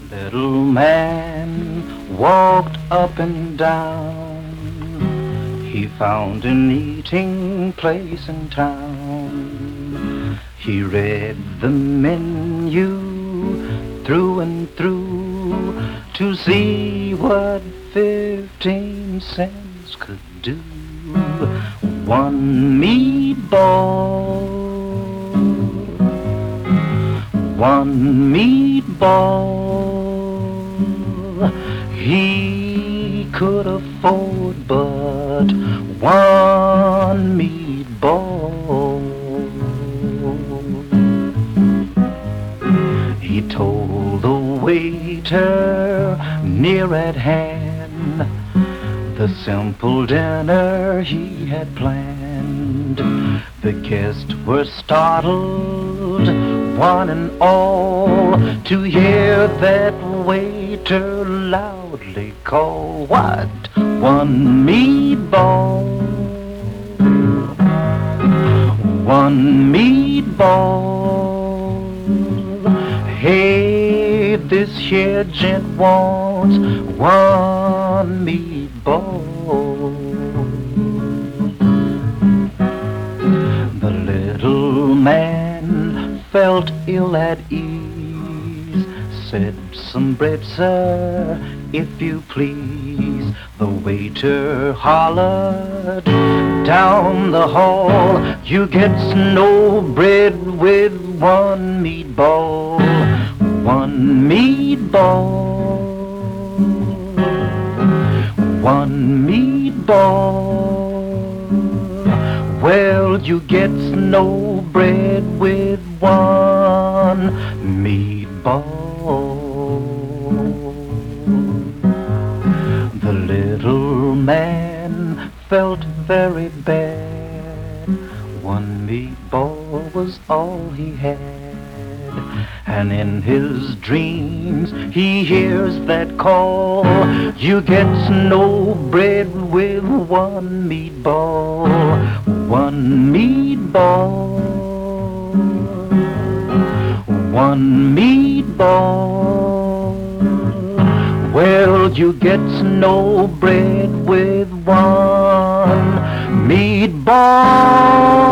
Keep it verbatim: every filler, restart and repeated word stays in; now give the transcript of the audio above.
Little man walked up and down. He found an eating place in town. He read the menu through and through to see what fifteen cents could do. One meatball, one meatball he could afford, but one meatball. He told the waiter near at hand the simple dinner he had planned. The guests were startled, one and all, to hear that waiter loudly call, "What? One meatball? One meatball? Hey, this here gent wants one meatball." The little man felt ill at ease, said, "Some bread, sir, if you please." The waiter hollered down the hall, "You gets no bread with one meatball, one meatball, one meatball. Well, you gets no bread with one meatball." The little man felt very bad. One meatball was all he had, and in his dreams he hears that call, "You gets no bread with one meatball, one meatball, one meatball. Well, you gets no bread with one meatball."